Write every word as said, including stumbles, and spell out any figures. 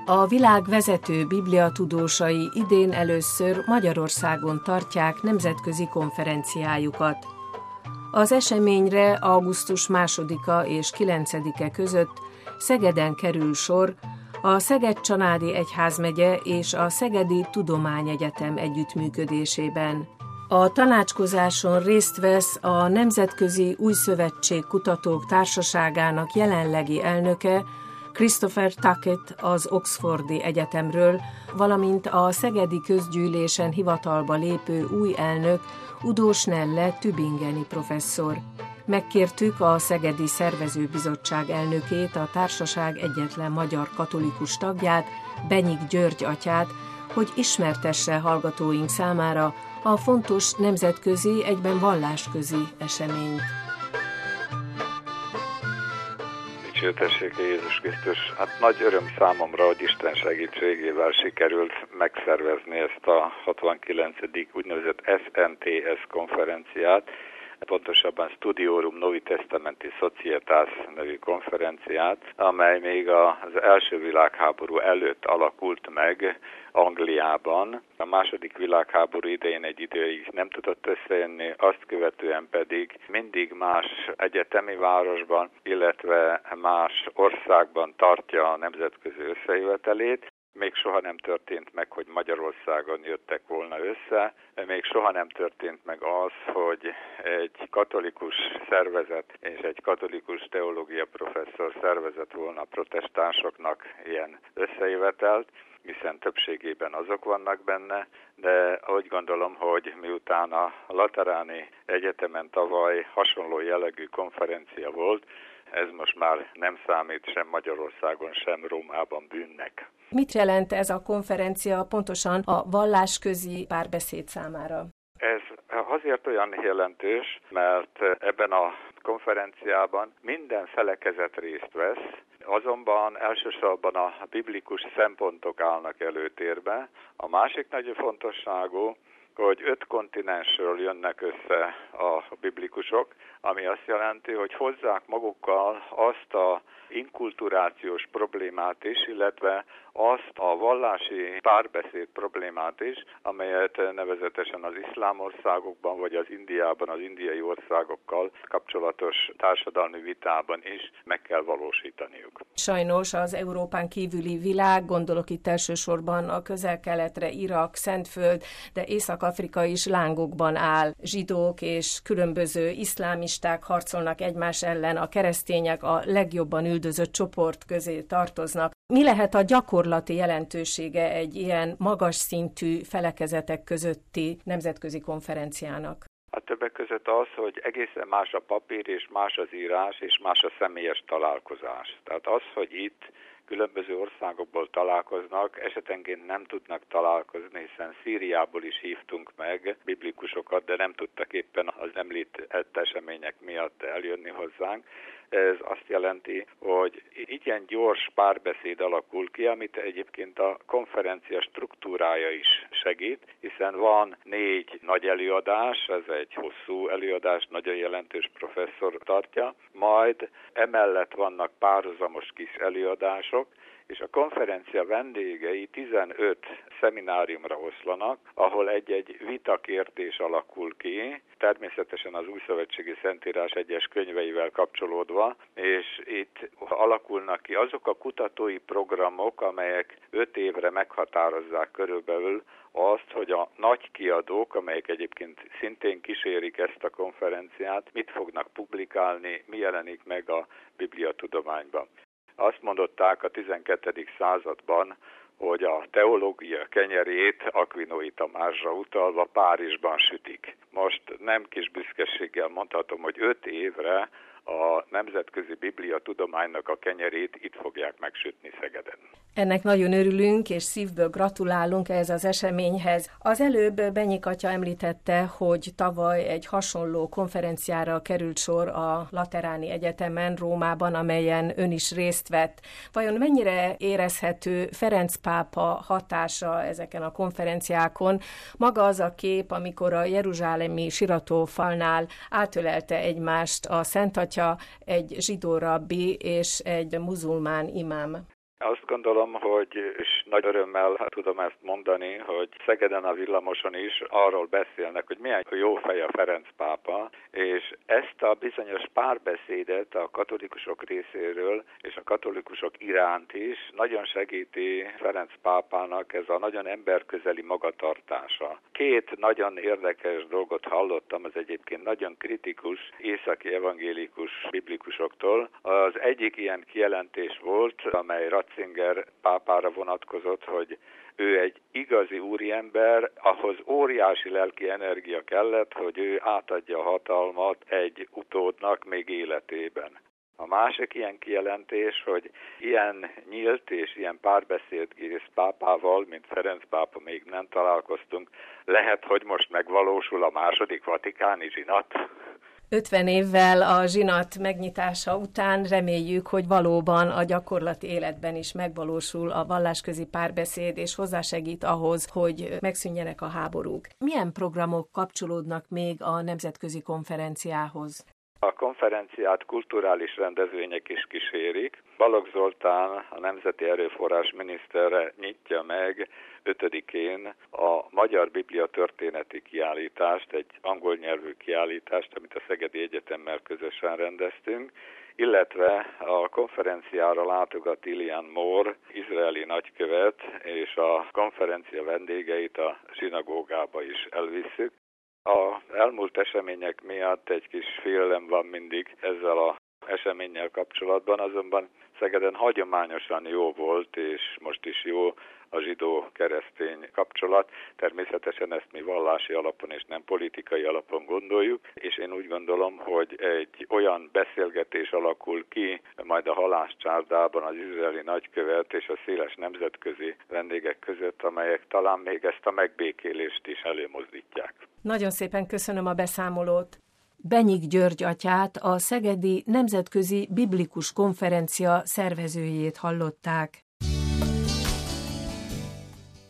A világ vezető bibliatudósai idén először Magyarországon tartják nemzetközi konferenciájukat. Az eseményre augusztus másodika és kilencedike között Szegeden kerül sor a Szeged-Csanádi Egyházmegye és a Szegedi Tudományegyetem együttműködésében. A tanácskozáson részt vesz a Nemzetközi Újszövetség Kutatók Társaságának jelenlegi elnöke, Christopher Tuckett az Oxfordi Egyetemről, valamint a Szegedi Közgyűlésen hivatalba lépő új elnök, Udo Schnelle tübingeni professzor. Megkértük a Szegedi Szervezőbizottság elnökét, a társaság egyetlen magyar katolikus tagját, Benyik György atyát, hogy ismertesse hallgatóink számára a fontos nemzetközi, egyben vallásközi eseményt. Dicsőtessék Jézus Krisztus! Hát nagy öröm számomra, hogy Isten segítségével sikerült megszervezni ezt a hatvankilencedik úgynevezett es en té es konferenciát, pontosabban Studiorum Novi Testamenti Societas nevű konferenciát, amely még az első világháború előtt alakult meg Angliában. A második világháború idején egy időig nem tudott összejönni, azt követően pedig mindig más egyetemi városban, illetve más országban tartja a nemzetközi összejövetelét. Még soha nem történt meg, hogy Magyarországon jöttek volna össze, még soha nem történt meg az, hogy egy katolikus szervezet és egy katolikus teológia professzor szervezett volna a protestánsoknak ilyen összejövetelt, hiszen többségében azok vannak benne, de úgy gondolom, hogy miután a Lateráni Egyetemen tavaly hasonló jellegű konferencia volt, ez most már nem számít sem Magyarországon, sem Rómában bűnnek. Mit jelent ez a konferencia pontosan a vallásközi párbeszéd számára? Ez azért olyan jelentős, mert ebben a konferenciában minden felekezet részt vesz, azonban elsősorban a biblikus szempontok állnak előtérbe. A másik nagyon fontosságú, hogy öt kontinensről jönnek össze a biblikusok, ami azt jelenti, hogy hozzák magukkal azt a inkulturációs problémát is, illetve azt a vallási párbeszéd problémát is, amelyet nevezetesen az iszlám országokban vagy az Indiában, az indiai országokkal kapcsolatos társadalmi vitában is meg kell valósítaniuk. Sajnos az Európán kívüli világ, gondolok itt elsősorban a Közel-Keletre, Irak, Szentföld, de Észak-Afrika is lángokban áll. Zsidók és különböző iszlámisták harcolnak egymás ellen, a keresztények a legjobban üldözött csoport közé tartoznak. Mi lehet a gyakorlati jelentősége egy ilyen magas szintű felekezetek közötti nemzetközi konferenciának? A többek között az, hogy egészen más a papír, és más az írás, és más a személyes találkozás. Tehát az, hogy itt különböző országokból találkoznak, esetenként nem tudnak találkozni, hiszen Szíriából is hívtunk meg biblikusokat, de nem tudtak éppen az említett események miatt eljönni hozzánk. Ez azt jelenti, hogy igen gyors párbeszéd alakul ki, amit egyébként a konferencia struktúrája is segít, hiszen van négy nagy előadás, ez egy hosszú előadás, nagyon jelentős professzor tartja, majd emellett vannak párhuzamos kis előadások, és a konferencia vendégei tizenöt szemináriumra oszlanak, ahol egy-egy vitakértés alakul ki, természetesen az Újszövetségi Szentírás egyes könyveivel kapcsolódva, és itt alakulnak ki azok a kutatói programok, amelyek öt évre meghatározzák körülbelül azt, hogy a nagy kiadók, amelyek egyébként szintén kísérik ezt a konferenciát, mit fognak publikálni, mi jelenik meg a bibliatudományban. Azt mondották a tizenkettedik században, hogy a teológia kenyerét Akvinói Tamásra utalva Párizsban sütik. Most nem kis büszkeséggel mondhatom, hogy öt évre a nemzetközi bibliatudománynak a kenyerét itt fogják megsütni Szegeden. Ennek nagyon örülünk, és szívből gratulálunk ehhez az eseményhez. Az előbb Benyik atya említette, hogy tavaly egy hasonló konferenciára került sor a Lateráni Egyetemen, Rómában, amelyen ön is részt vett. Vajon mennyire érezhető Ferenc pápa hatása ezeken a konferenciákon? Maga az a kép, amikor a jeruzsálemi siratófalnál átölelte egymást a Szent Atya, egy zsidó rabbi és egy muzulmán imám. Azt gondolom, hogy és nagy örömmel tudom ezt mondani, hogy Szegeden a villamoson is arról beszélnek, hogy milyen jó fej a Ferenc pápa, és ezt a bizonyos párbeszédet a katolikusok részéről és a katolikusok iránt is nagyon segíti Ferenc pápának ez a nagyon emberközeli magatartása. Két nagyon érdekes dolgot hallottam, az egyébként nagyon kritikus északi evangélikus biblikusoktól. Az egyik ilyen kijelentés volt, amely Ratzinger pápára vonatkozott, hogy ő egy igazi úriember, ahhoz óriási lelki energia kellett, hogy ő átadja a hatalmat egy utódnak még életében. A másik ilyen kijelentés, hogy ilyen nyílt és ilyen párbeszédkész pápával, mint Ferenc pápa, még nem találkoztunk, lehet, hogy most megvalósul a második vatikáni zsinat. ötven évvel a zsinat megnyitása után reméljük, hogy valóban a gyakorlati életben is megvalósul a vallásközi párbeszéd, és hozzásegít ahhoz, hogy megszűnjenek a háborúk. Milyen programok kapcsolódnak még a nemzetközi konferenciához? A konferenciát kulturális rendezvények is kísérik. Balogh Zoltán, a Nemzeti Erőforrás minisztere nyitja meg ötödikén a Magyar Biblia történeti kiállítást, egy angol nyelvű kiállítást, amit a Szegedi Egyetemmel közösen rendeztünk, illetve a konferenciára látogat Ilian Moore, izraeli nagykövet, és a konferencia vendégeit a zsinagógába is elvisszük. Az elmúlt események miatt egy kis félelem van mindig ezzel az eseménnyel kapcsolatban, azonban Szegeden hagyományosan jó volt, és most is jó a zsidó-keresztény kapcsolat. Természetesen ezt mi vallási alapon és nem politikai alapon gondoljuk, és én úgy gondolom, hogy egy olyan beszélgetés alakul ki majd a halászcsárdában az izraeli nagykövet és a széles nemzetközi vendégek között, amelyek talán még ezt a megbékélést is előmozdítják. Nagyon szépen köszönöm a beszámolót. Benyik György atyát, a Szegedi Nemzetközi Biblikus Konferencia szervezőjét hallották.